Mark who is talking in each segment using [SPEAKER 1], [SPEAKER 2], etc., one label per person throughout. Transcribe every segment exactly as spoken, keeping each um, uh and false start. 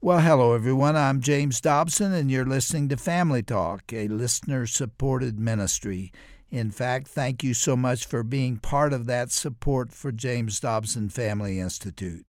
[SPEAKER 1] Well, hello, everyone. I'm James Dobson, and you're listening to Family Talk, a listener-supported ministry. In fact, thank you so much for being part of that support for James Dobson Family Institute.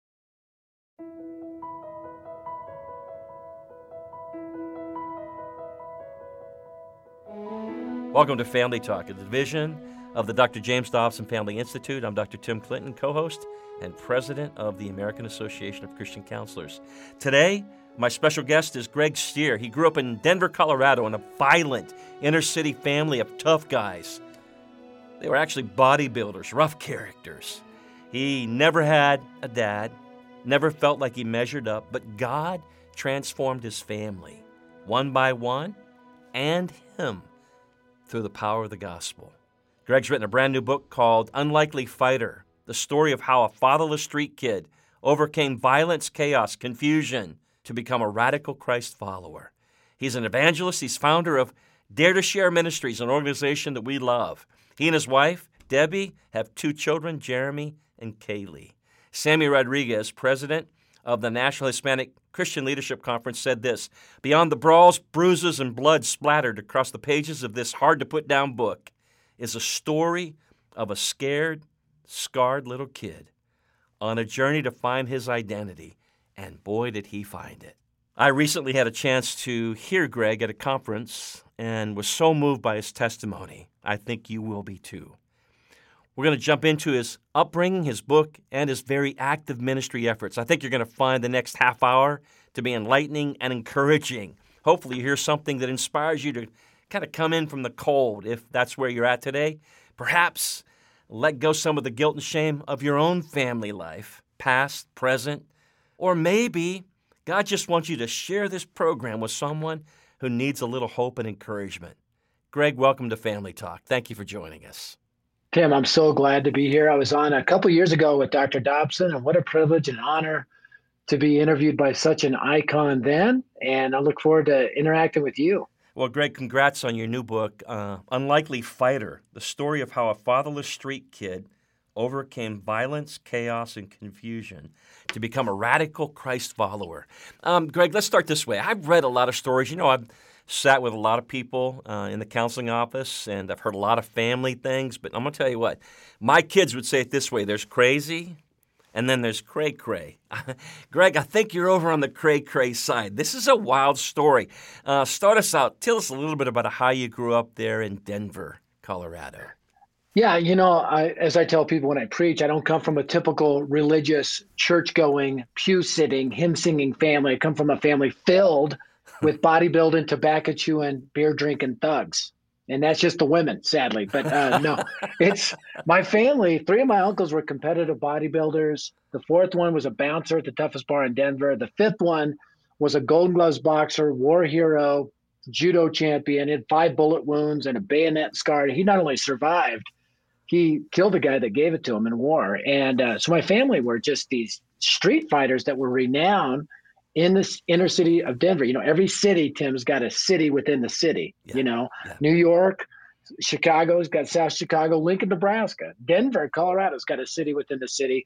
[SPEAKER 2] Welcome to Family Talk, a division of the Doctor James Dobson Family Institute. I'm Doctor Tim Clinton, co-host and president of the American Association of Christian Counselors. Today, my special guest is Greg Stier. He grew up in Denver, Colorado, in a violent inner-city family of tough guys. They were actually bodybuilders, rough characters. He never had a dad, never felt like he measured up, but God transformed his family, one by one, and him, through the power of the gospel. Greg's written a brand new book called Unlikely Fighter, the story of how a fatherless street kid overcame violence, chaos, confusion to become a radical Christ follower. He's an evangelist. He's founder of Dare to Share Ministries, an organization that we love. He and his wife, Debbie, have two children, Jeremy and Kaylee. Sammy Rodriguez, president of the National Hispanic Christian Leadership Conference, said this: "Beyond the brawls, bruises, and blood splattered across the pages of this hard-to-put-down book is a story of a scared, scarred little kid on a journey to find his identity, and boy, did he find it." I recently had a chance to hear Greg at a conference and was so moved by his testimony. I think you will be too. We're going to jump into his upbringing, his book, and his very active ministry efforts. I think you're going to find the next half hour to be enlightening and encouraging. Hopefully you hear something that inspires you to kind of come in from the cold, if that's where you're at today. Perhaps let go some of the guilt and shame of your own family life, past, present, or maybe God just wants you to share this program with someone who needs a little hope and encouragement. Greg, welcome to Family Talk. Thank you for joining us.
[SPEAKER 3] Tim, I'm so glad to be here. I was on a couple years ago with Doctor Dobson, and what a privilege and honor to be interviewed by such an icon then, and I look forward to interacting with you.
[SPEAKER 2] Well, Greg, congrats on your new book, uh, Unlikely Fighter, the story of how a fatherless street kid overcame violence, chaos, and confusion to become a radical Christ follower. Um, Greg, let's start this way. I've read a lot of stories. You know, I've sat with a lot of people uh, in the counseling office, and I've heard a lot of family things, but I'm going to tell you what, my kids would say it this way: there's crazy, and then there's cray-cray. Greg, I think you're over on the cray-cray side. This is a wild story. Uh, start us out. Tell us a little bit about how you grew up there in Denver, Colorado.
[SPEAKER 3] Yeah, you know, I, as I tell people when I preach, I don't come from a typical religious, church-going, pew-sitting, hymn-singing family. I come from a family filled with bodybuilding, tobacco chewing, beer drinking thugs. And that's just the women, sadly. But uh, no, it's my family. Three of my uncles were competitive bodybuilders. The fourth one was a bouncer at the toughest bar in Denver. The fifth one was a Golden Gloves boxer, war hero, judo champion, had five bullet wounds and a bayonet scar. He not only survived, he killed the guy that gave it to him in war. And uh, so my family were just these street fighters that were renowned in this inner city of Denver. You know, every city, Tim's got a city within the city. Yeah, you know, yeah. New York, Chicago's got South Chicago, Lincoln, Nebraska, Denver, Colorado's got a city within the city.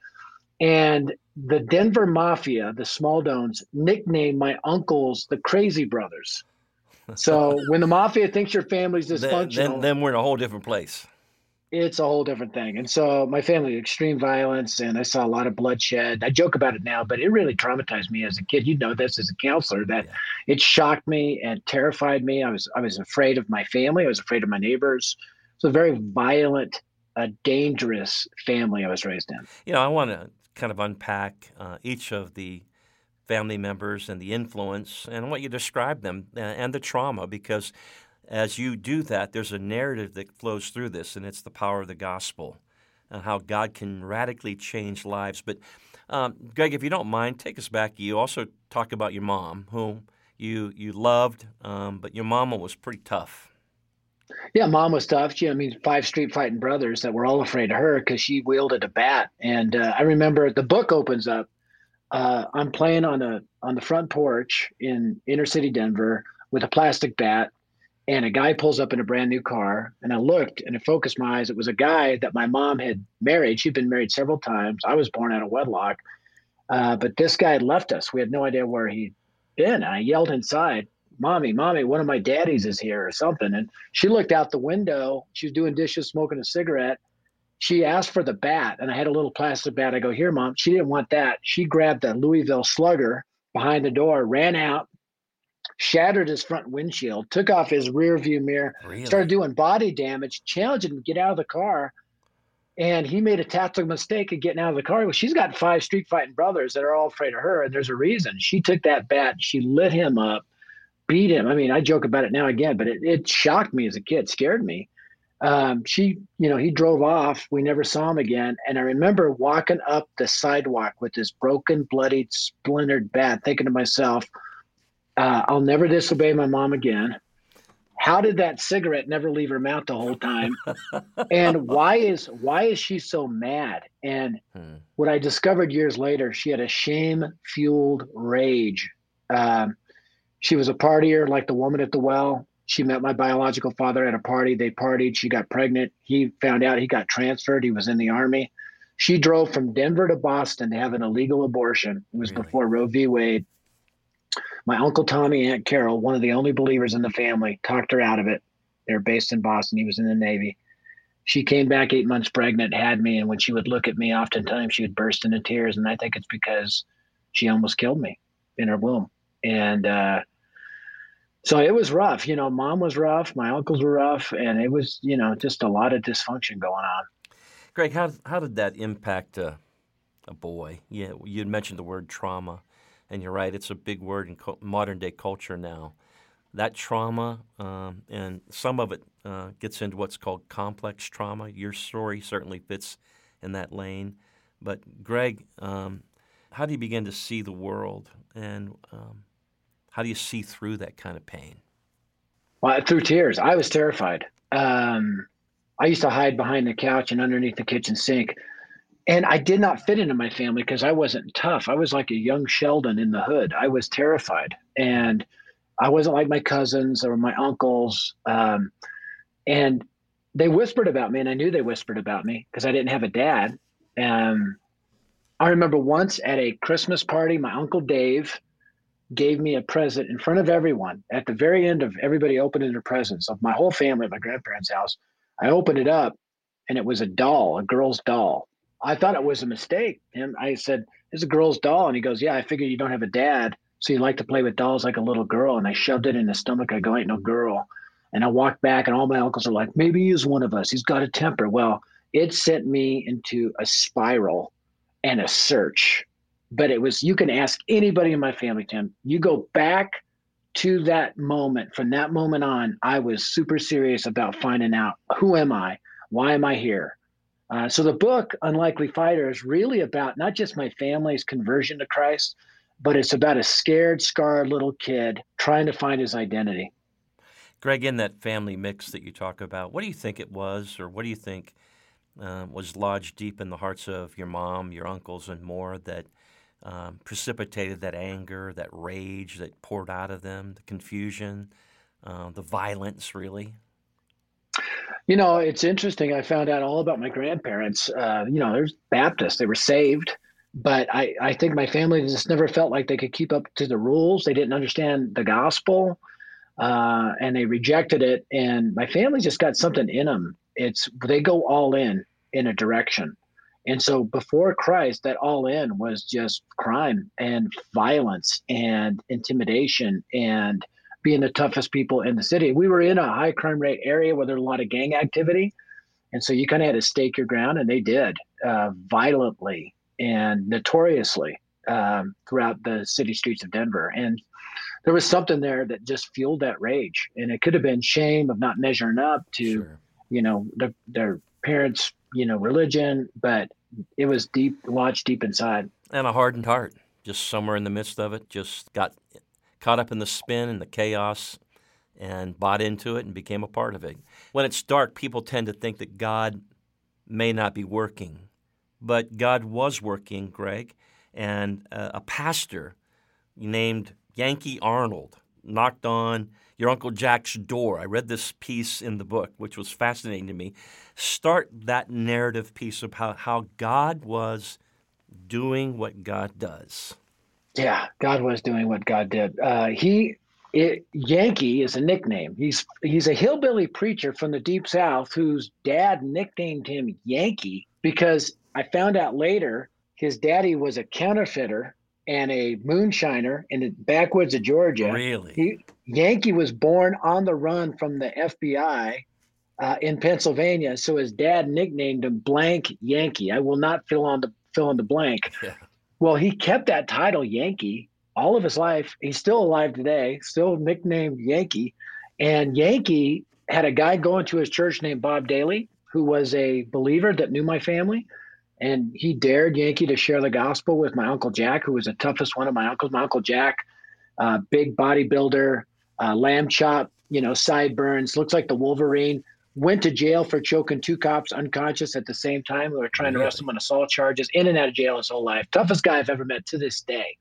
[SPEAKER 3] And the Denver Mafia, the Smaldones, nicknamed my uncles the Crazy Brothers. So when the Mafia thinks your family's dysfunctional,
[SPEAKER 2] then, then, then we're in a whole different place.
[SPEAKER 3] It's a whole different thing. And so my family, extreme violence, and I saw a lot of bloodshed. I joke about it now, but it really traumatized me as a kid. You know this as a counselor, that yeah. It shocked me and terrified me. I was I was afraid of my family. I was afraid of my neighbors. It's a very violent, uh, dangerous family I was raised in.
[SPEAKER 2] You know, I want to kind of unpack uh, each of the family members and the influence and what you describe them uh, and the trauma, because as you do that, there's a narrative that flows through this, and it's the power of the gospel and how God can radically change lives. But, um, Greg, if you don't mind, take us back. You also talk about your mom, whom you you loved, um, but your mama was pretty tough.
[SPEAKER 3] Yeah, mom was tough. She, I mean, five street fighting brothers that were all afraid of her because she wielded a bat. And uh, I remember the book opens up. Uh, I'm playing on a on the front porch in inner city Denver with a plastic bat. And a guy pulls up in a brand new car, and I looked and it focused my eyes. It was a guy that my mom had married. She'd been married several times. I was born out of wedlock. Uh, but this guy had left us. We had no idea where he'd been. And I yelled inside, Mommy, Mommy, one of my daddies is here or something. And she looked out the window. She was doing dishes, smoking a cigarette. She asked for the bat, and I had a little plastic bat. I go, here, Mom. She didn't want that. She grabbed the Louisville Slugger behind the door, ran out, shattered his front windshield, took off his rear view mirror,
[SPEAKER 2] Really?
[SPEAKER 3] started doing body damage, challenged him to get out of the car. And he made a tactical mistake of getting out of the car. Well, she's got five street fighting brothers that are all afraid of her, and there's a reason. She took that bat, she lit him up, beat him. I mean, I joke about it now again, but it, it shocked me as a kid, scared me. Um, she, you know, he drove off. We never saw him again. And I remember walking up the sidewalk with this broken, bloodied, splintered bat, thinking to myself, uh, I'll never disobey my mom again. How did that cigarette never leave her mouth the whole time? And why is why is she so mad? And hmm. what I discovered years later, she had a shame-fueled rage. Um, she was a partier like the woman at the well. She met my biological father at a party. They partied. She got pregnant. He found out he got transferred. He was in the Army. She drove from Denver to Boston to have an illegal abortion. It was really? before Roe v. Wade. My Uncle Tommy, Aunt Carol, one of the only believers in the family, talked her out of it. They're based in Boston. He was in the Navy. She came back eight months pregnant, had me, and when she would look at me, oftentimes she would burst into tears, and I think it's because she almost killed me in her womb. And uh, so it was rough. You know, Mom was rough, my uncles were rough, and it was, you know, just a lot of dysfunction going on.
[SPEAKER 2] Greg, how how did that impact a, a boy? Yeah, you had mentioned the word trauma. And you're right, it's a big word in co- modern-day culture now. That trauma, um, and some of it uh, gets into what's called complex trauma. Your story certainly fits in that lane. But, Greg, um, how do you begin to see the world, and um, how do you see through that kind of pain?
[SPEAKER 3] Well, through tears. I was terrified. Um, I used to hide behind the couch and underneath the kitchen sink. And I did not fit into my family because I wasn't tough. I was like a young Sheldon in the hood. I was terrified. And I wasn't like my cousins or my uncles. Um, and they whispered about me, and I knew they whispered about me because I didn't have a dad. Um, I remember once at a Christmas party, my Uncle Dave gave me a present in front of everyone. At the very end of everybody opening their presents of my whole family at my grandparents' house, I opened it up, and it was a doll, a girl's doll. I thought it was a mistake. And I said, it's a girl's doll. And he goes, yeah, I figured you don't have a dad, so you like to play with dolls like a little girl. And I shoved it in his stomach. I go, ain't no girl. And I walked back, and all my uncles are like, maybe he is one of us. He's got a temper. Well, it sent me into a spiral and a search. But it was, you can ask anybody in my family, Tim. You go back to that moment. From that moment on, I was super serious about finding out, who am I? Why am I here? Uh, so the book, Unlikely Fighter, is really about not just my family's conversion to Christ, but it's about a scared, scarred little kid trying to find his identity.
[SPEAKER 2] Greg, in that family mix that you talk about, what do you think it was, or what do you think uh, was lodged deep in the hearts of your mom, your uncles, and more that um, precipitated that anger, that rage that poured out of them, the confusion, uh, the violence, really?
[SPEAKER 3] You know, it's interesting. I found out all about my grandparents. Uh, you know, they're Baptists. They were saved. But I, I think my family just never felt like they could keep up to the rules. They didn't understand the gospel, uh, and they rejected it. And my family just got something in them. It's they go all in in a direction. And so before Christ, that all in was just crime and violence and intimidation and being the toughest people in the city. We were in a high crime rate area where there's a lot of gang activity. And so you kind of had to stake your ground, and they did uh, violently and notoriously um, throughout the city streets of Denver. And there was something there that just fueled that rage. And it could have been shame of not measuring up to, sure. you know, the, their parents, you know, religion, but it was deep, lodged deep inside.
[SPEAKER 2] And a hardened heart, just somewhere in the midst of it, just got caught up in the spin and the chaos and bought into it and became a part of it. When it's dark, people tend to think that God may not be working, but God was working, Greg, and uh, a pastor named Yankee Arnold knocked on your Uncle Jack's door. I read this piece in the book, which was fascinating to me. Start that narrative piece of how, how God was doing what God does.
[SPEAKER 3] Yeah, God was doing what God did. Uh, he, it, Yankee is a nickname. He's he's a hillbilly preacher from the Deep South whose dad nicknamed him Yankee because I found out later his daddy was a counterfeiter and a moonshiner in the backwoods of Georgia.
[SPEAKER 2] Really?
[SPEAKER 3] He, Yankee was born on the run from the F B I uh, in Pennsylvania, so his dad nicknamed him Blank Yankee. I will not fill on the fill in the blank.
[SPEAKER 2] Yeah.
[SPEAKER 3] Well, he kept that title Yankee all of his life. He's still alive today, still nicknamed Yankee. And Yankee had a guy going to his church named Bob Daly, who was a believer that knew my family. And he dared Yankee to share the gospel with my Uncle Jack, who was the toughest one of my uncles. My Uncle Jack, uh, big bodybuilder, uh, lamb chop, you know, sideburns, looks like the Wolverine. Went to jail for choking two cops unconscious at the same time who were trying to arrest him on assault charges, in and out of jail his whole life. Toughest guy I've ever met to this day.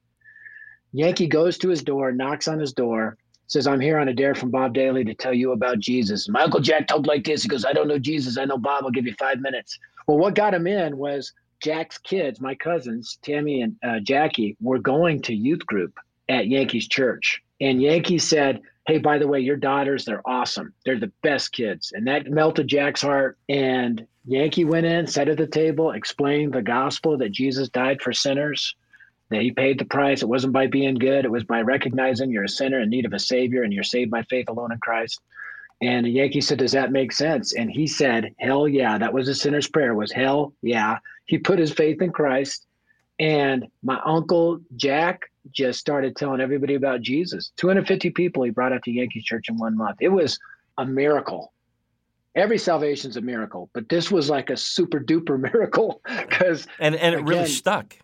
[SPEAKER 3] Yankee goes to his door, knocks on his door, says, I'm here on a dare from Bob Daly to tell you about Jesus. My Uncle Jack told like this. He goes, I don't know Jesus. I know Bob. I'll give you five minutes. Well, what got him in was Jack's kids, my cousins, Tammy and uh, Jackie, were going to youth group at Yankee's church. And Yankee said, hey, by the way, your daughters, they're awesome. They're the best kids. And that melted Jack's heart. And Yankee went in, sat at the table, explained the gospel that Jesus died for sinners, that he paid the price. It wasn't by being good. It was by recognizing you're a sinner in need of a savior and you're saved by faith alone in Christ. And Yankee said, does that make sense? And he said, hell yeah. That was a sinner's prayer, was hell yeah. He put his faith in Christ. And my Uncle Jack just started telling everybody about Jesus. two hundred fifty people he brought out to Yankee Church in one month. It was a miracle. Every salvation's a miracle, but this was like a super duper miracle because
[SPEAKER 2] and and it
[SPEAKER 3] again,
[SPEAKER 2] really stuck.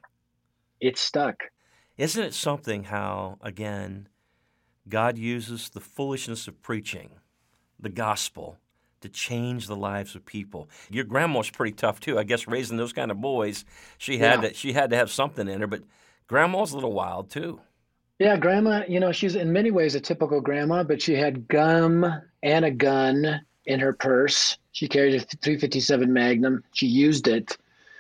[SPEAKER 3] It stuck.
[SPEAKER 2] Isn't it something how, again, God uses the foolishness of preaching the gospel to change the lives of people? Your grandma's pretty tough too. I guess raising those kind of boys, she had
[SPEAKER 3] Yeah.
[SPEAKER 2] to she had to have something in her, but grandma's a little wild too.
[SPEAKER 3] Yeah, grandma, you know, she's in many ways a typical grandma, but she had gum and a gun in her purse. She carried a three fifty-seven Magnum. She used it.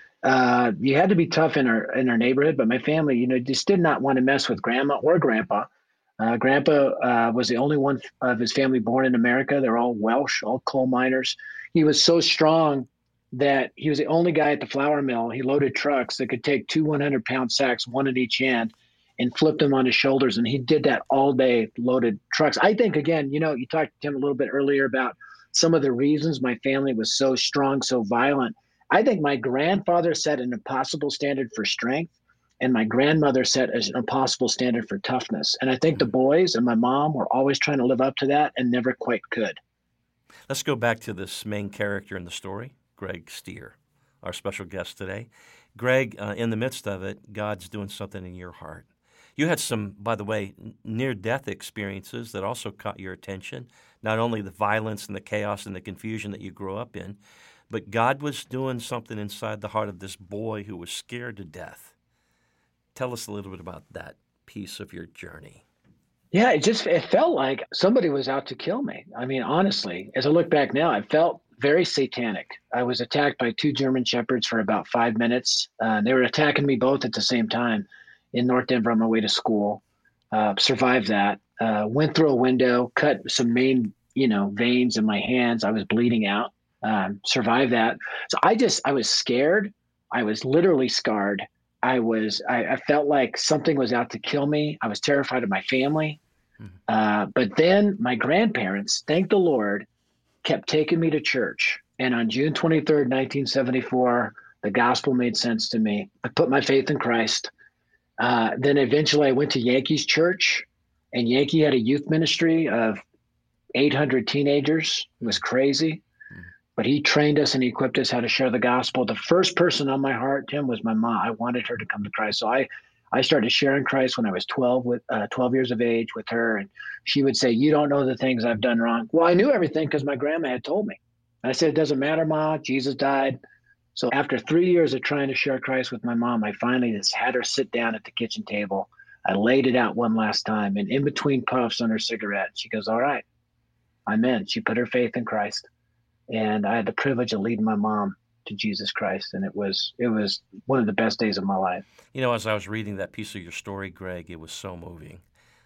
[SPEAKER 3] Uh, you had to be tough in our in our neighborhood, but my family, you know, just did not want to mess with grandma or grandpa. Uh, grandpa uh, was the only one of his family born in America. They're all Welsh, all coal miners. He was so strong that he was the only guy at the flour mill. He loaded trucks that could take two one hundred pound sacks, one in each hand, and flipped them on his shoulders. And he did that all day, loaded trucks. I think, again, you know, you talked to Tim a little bit earlier about some of the reasons my family was so strong, so violent. I think my grandfather set an impossible standard for strength, and my grandmother set an impossible standard for toughness. And I think the boys and my mom were always trying to live up to that and never quite could.
[SPEAKER 2] Let's go back to this main character in the story, Greg Stier, our special guest today. Greg, uh, in the midst of it, God's doing something in your heart. You had some, by the way, near-death experiences that also caught your attention, not only the violence and the chaos and the confusion that you grew up in, but God was doing something inside the heart of this boy who was scared to death. Tell us a little bit about that piece of your journey.
[SPEAKER 3] Yeah, it just it felt like somebody was out to kill me. I mean, honestly, as I look back now, I felt very satanic. I was attacked by two German shepherds for about five minutes. Uh, they were attacking me both at the same time in North Denver on my way to school. Uh, survived that. Uh, went through a window, cut some main, you know, veins in my hands. I was bleeding out. Um, survived that. So I just, I was scared. I was literally scarred. I was, I, I felt like something was out to kill me. I was terrified of my family. Mm-hmm. Uh, but then my grandparents, thank the Lord, kept taking me to church. And on June twenty-third, nineteen seventy-four, the gospel made sense to me. I put my faith in Christ. Uh, then eventually I went to Yankee's church, and Yankee had a youth ministry of eight hundred teenagers. It was crazy. But he trained us and he equipped us how to share the gospel. The first person on my heart, Tim, was my mom. I wanted her to come to Christ. So I, I started sharing Christ when I was twelve, with uh, twelve years of age with her. And she would say, you don't know the things I've done wrong. Well, I knew everything because my grandma had told me. And I said, it doesn't matter, Ma. Jesus died. So after three years of trying to share Christ with my mom, I finally just had her sit down at the kitchen table. I laid it out one last time. And in between puffs on her cigarette, she goes, all right, I'm in. She put her faith in Christ. And I had the privilege of leading my mom to Jesus Christ. And it was it was one of the best days of my life.
[SPEAKER 2] You know, as I was reading that piece of your story, Greg, it was so moving.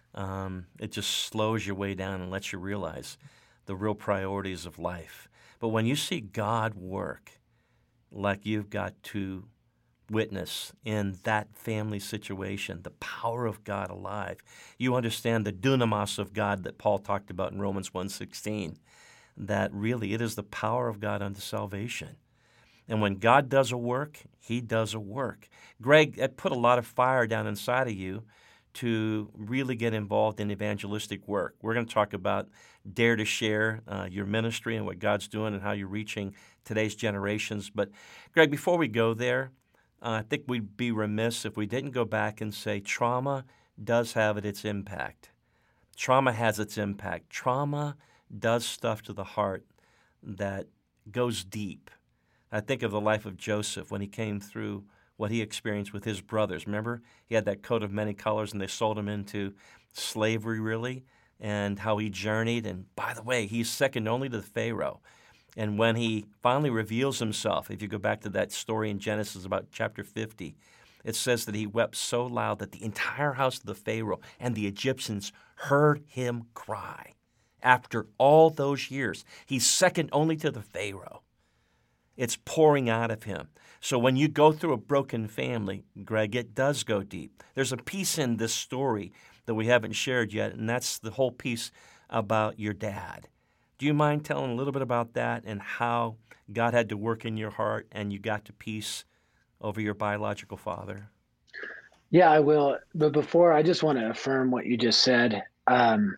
[SPEAKER 2] Um, it just slows your way down and lets you realize the real priorities of life. But when you see God work like you've got to witness in that family situation, the power of God alive, you understand the dunamis of God that Paul talked about in Romans one sixteen, that really it is the power of God unto salvation. And when God does a work, he does a work. Greg, that put a lot of fire down inside of you to really get involved in evangelistic work. We're going to talk about Dare to Share, uh, your ministry and what God's doing and how you're reaching today's generations. But, Greg, before we go there, uh, I think we'd be remiss if we didn't go back and say trauma does have its impact. Trauma has its impact. Trauma does stuff to the heart that goes deep. I think of the life of Joseph when he came through what he experienced with his brothers. Remember, he had that coat of many colors, and they sold him into slavery, really, and how he journeyed. And by the way, he's second only to the Pharaoh. And when he finally reveals himself, if you go back to that story in Genesis about chapter fifty, it says that he wept so loud that the entire house of the Pharaoh and the Egyptians heard him cry. After all those years, he's second only to the Pharaoh. It's pouring out of him. So when you go through a broken family, Greg, it does go deep. There's a piece in this story that we haven't shared yet, and that's the whole piece about your dad. Do you mind telling a little bit about that and how God had to work in your heart and you got to peace over your biological father?
[SPEAKER 3] Yeah, I will. But before, I just want to affirm what you just said. Um,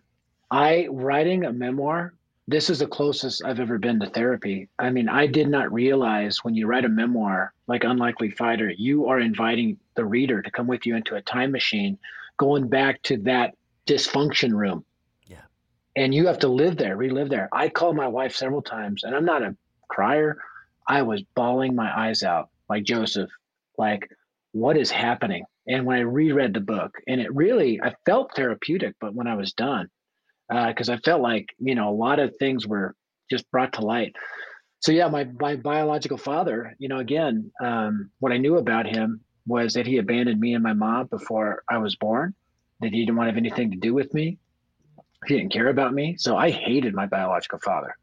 [SPEAKER 3] I writing a memoir, this is the closest I've ever been to therapy. I mean, I did not realize when you write a memoir, like Unlikely Fighter, you are inviting the reader to come with you into a time machine, going back to that dysfunction room.
[SPEAKER 2] Yeah.
[SPEAKER 3] And you have to live there, relive there. I called my wife several times, and I'm not a crier. I was bawling my eyes out like Joseph, like, what is happening? And when I reread the book, and it really, I felt therapeutic, but when I was done, because uh, I felt like, you know, a lot of things were just brought to light. So yeah, my, my biological father, you know, again, um, what I knew about him was that he abandoned me and my mom before I was born, that he didn't want to have anything to do with me. He didn't care about me. So I hated my biological father.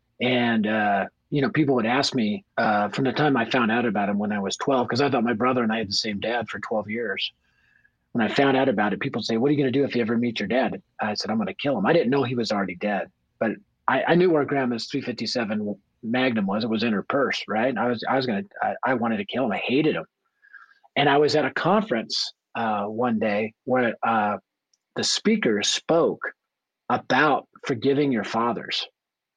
[SPEAKER 3] And, uh, you know, people would ask me uh, from the time I found out about him when I was twelve, because I thought my brother and I had the same dad for twelve years. When I found out about it, people say, what are you going to do if you ever meet your dad? I said, I'm going to kill him. I didn't know he was already dead, but I, I knew where grandma's three fifty-seven Magnum was. It was in her purse, right? And I was, I was going to, I, I wanted to kill him. I hated him. And I was at a conference uh, one day where uh, the speaker spoke about forgiving your fathers.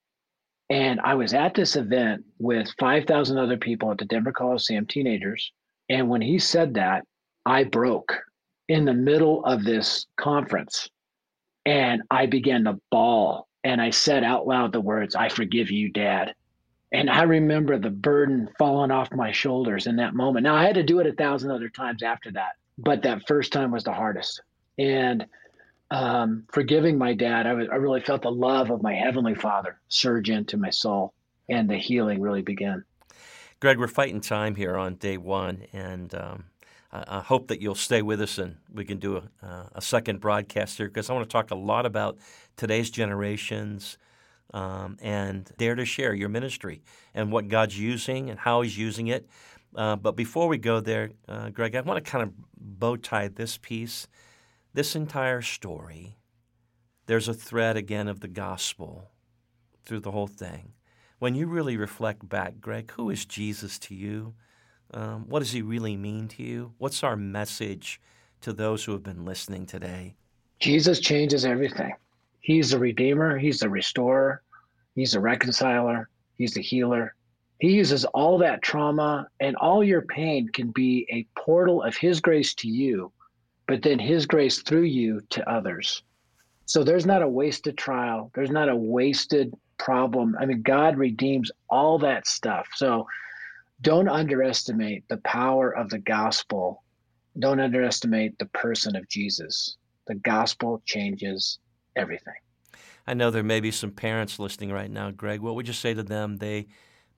[SPEAKER 3] And I was at this event with five thousand other people at the Denver Coliseum, teenagers. And when he said that, I broke in the middle of this conference, and I began to bawl, and I said out loud the words, I forgive you, Dad. And I remember the burden falling off my shoulders in that moment. Now, I had to do it a thousand other times after that, but that first time was the hardest. And um, forgiving my dad, I, was, I really felt the love of my Heavenly Father surge into my soul, and the healing really began.
[SPEAKER 2] Greg, we're fighting time here on day one, and um, I hope that you'll stay with us and we can do a, uh, a second broadcast here, because I want to talk a lot about today's generations um, and Dare to Share, your ministry, and what God's using and how he's using it. Uh, but before we go there, uh, Greg, I want to kind of bow tie this piece, this entire story. There's a thread again of the gospel through the whole thing. When you really reflect back, Greg, who is Jesus to you? Um, what does he really mean to you? What's our message to those who have been listening today?
[SPEAKER 3] Jesus changes everything. He's the Redeemer. He's the Restorer. He's the Reconciler. He's the Healer. He uses all that trauma, and all your pain can be a portal of his grace to you, but then his grace through you to others. So there's not a wasted trial. There's not a wasted problem. I mean, God redeems all that stuff. So don't underestimate the power of the gospel. Don't underestimate the person of Jesus. The gospel changes everything.
[SPEAKER 2] I know there may be some parents listening right now, Greg. What would you say to them? They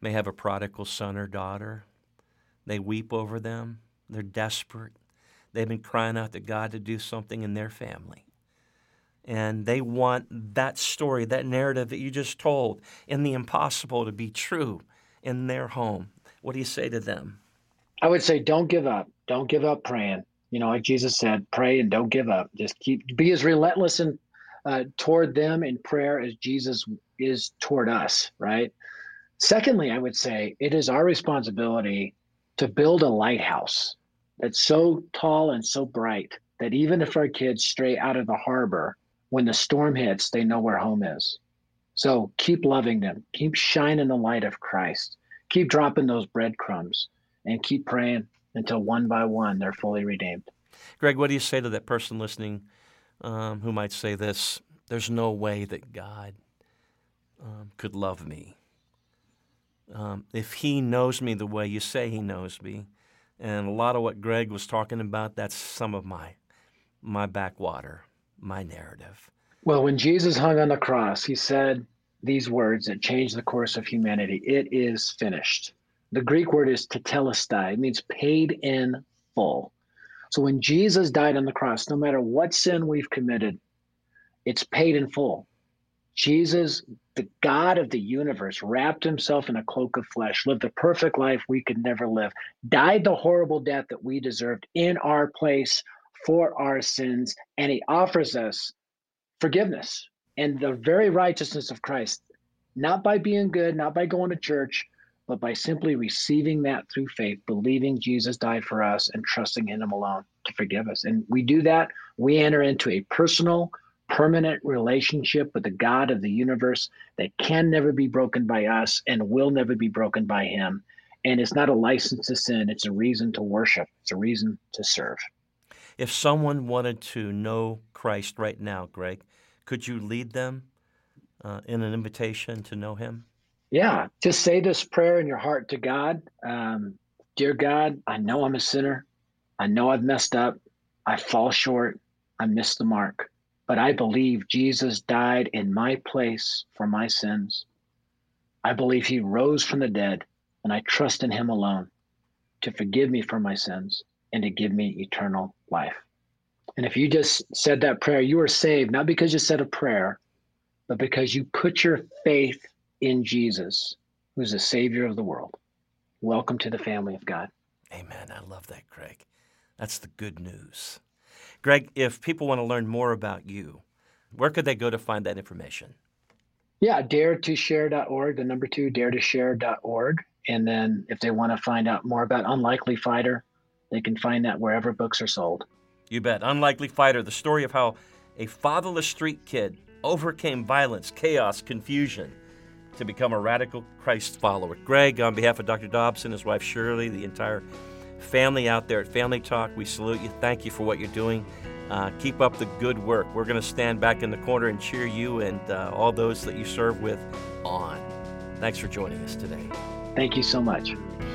[SPEAKER 2] may have a prodigal son or daughter. They weep over them. They're desperate. They've been crying out to God to do something in their family. And they want that story, that narrative that you just told, in the impossible to be true in their home. What do you say to them?
[SPEAKER 3] I would say don't give up. Don't give up praying. You know, like Jesus said, pray and don't give up. Just keep, be as relentless in, uh, toward them in prayer as Jesus is toward us, right? Secondly, I would say it is our responsibility to build a lighthouse that's so tall and so bright that even if our kids stray out of the harbor, when the storm hits, they know where home is. So keep loving them. Keep shining the light of Christ. Keep dropping those breadcrumbs and keep praying until one by one they're fully redeemed.
[SPEAKER 2] Greg, what do you say to that person listening um, who might say this? There's no way that God um, could love me. Um, if he knows me the way you say he knows me, and a lot of what Greg was talking about, that's some of my my backwater, my narrative.
[SPEAKER 3] Well, when Jesus hung on the cross, he said these words that changed the course of humanity. It is finished. The Greek word is tetelestai. It means paid in full. So when Jesus died on the cross, no matter what sin we've committed, it's paid in full. Jesus, the God of the universe, wrapped himself in a cloak of flesh, lived the perfect life we could never live, died the horrible death that we deserved in our place for our sins, and he offers us forgiveness and the very righteousness of Christ, not by being good, not by going to church, but by simply receiving that through faith, believing Jesus died for us and trusting in him alone to forgive us. And we do that, we enter into a personal, permanent relationship with the God of the universe that can never be broken by us and will never be broken by him. And it's not a license to sin. It's a reason to worship. It's a reason to serve.
[SPEAKER 2] If someone wanted to know Christ right now, Greg, could you lead them uh, in an invitation to know him?
[SPEAKER 3] Yeah, just say this prayer in your heart to God. Um, Dear God, I know I'm a sinner. I know I've messed up. I fall short. I missed the mark. But I believe Jesus died in my place for my sins. I believe he rose from the dead, and I trust in him alone to forgive me for my sins and to give me eternal life. And if you just said that prayer, you are saved, not because you said a prayer, but because you put your faith in Jesus, who's the Savior of the world. Welcome to the family of God.
[SPEAKER 2] Amen. I love that, Greg. That's the good news. Greg, if people want to learn more about you, where could they go to find that information?
[SPEAKER 3] Yeah, dare to share dot org, the number two, dare to share dot org. And then if they want to find out more about Unlikely Fighter, they can find that wherever books are sold.
[SPEAKER 2] You bet. Unlikely Fighter, the story of how a fatherless street kid overcame violence, chaos, confusion to become a radical Christ follower. Greg, on behalf of Doctor Dobson, his wife Shirley, the entire family out there at Family Talk, we salute you. Thank you for what you're doing. Uh, keep up the good work. We're going to stand back in the corner and cheer you and uh, all those that you serve with on. Thanks for joining us today.
[SPEAKER 3] Thank you so much.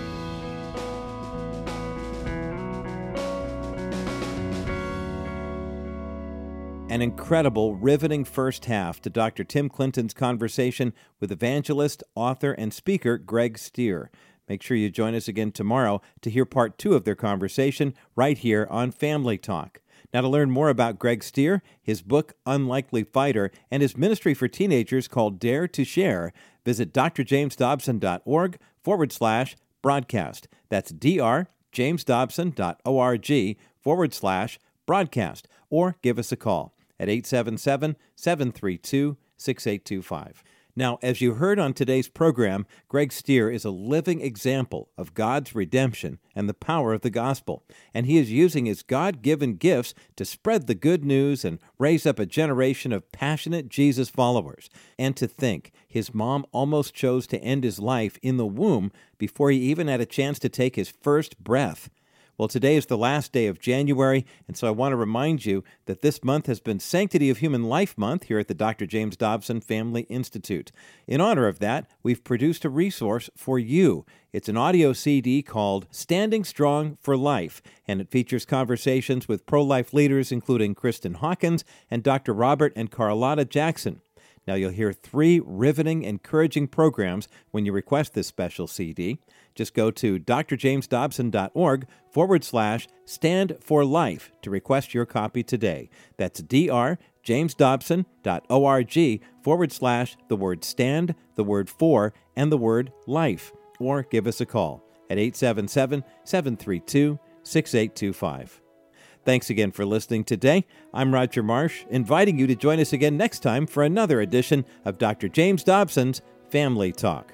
[SPEAKER 4] An incredible, riveting first half to Doctor Tim Clinton's conversation with evangelist, author, and speaker Greg Stier. Make sure you join us again tomorrow to hear part two of their conversation right here on Family Talk. Now, to learn more about Greg Stier, his book Unlikely Fighter, and his ministry for teenagers called Dare to Share, visit drjamesdobson.org forward slash broadcast. That's drjamesdobson.org forward slash broadcast. Or give us a call at eight seven seven, seven three two, six eight two five. Now, as you heard on today's program, Greg Stier is a living example of God's redemption and the power of the gospel, and he is using his God-given gifts to spread the good news and raise up a generation of passionate Jesus followers. And to think, his mom almost chose to end his life in the womb before he even had a chance to take his first breath. Well, today is the last day of January, and so I want to remind you that this month has been Sanctity of Human Life Month here at the Doctor James Dobson Family Institute. In honor of that, we've produced a resource for you. It's an audio C D called Standing Strong for Life, and it features conversations with pro-life leaders including Kristen Hawkins and Doctor Robert and Carlotta Jackson. Now, you'll hear three riveting, encouraging programs when you request this special C D. Just go to drjamesdobson.org forward slash stand for life to request your copy today. That's drjamesdobson.org forward slash the word stand, the word for, and the word life. Or give us a call at eight seven seven, seven three two, six eight two five. Thanks again for listening today. I'm Roger Marsh, inviting you to join us again next time for another edition of Doctor James Dobson's Family Talk.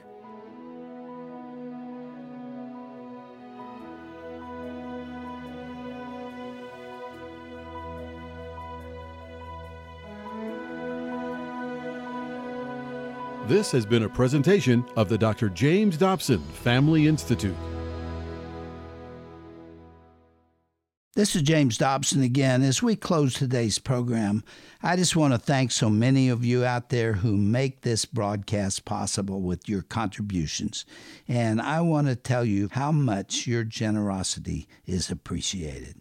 [SPEAKER 5] This has been a presentation of the Doctor James Dobson Family Institute.
[SPEAKER 1] This is James Dobson again. As we close today's program, I just want to thank so many of you out there who make this broadcast possible with your contributions. And I want to tell you how much your generosity is appreciated.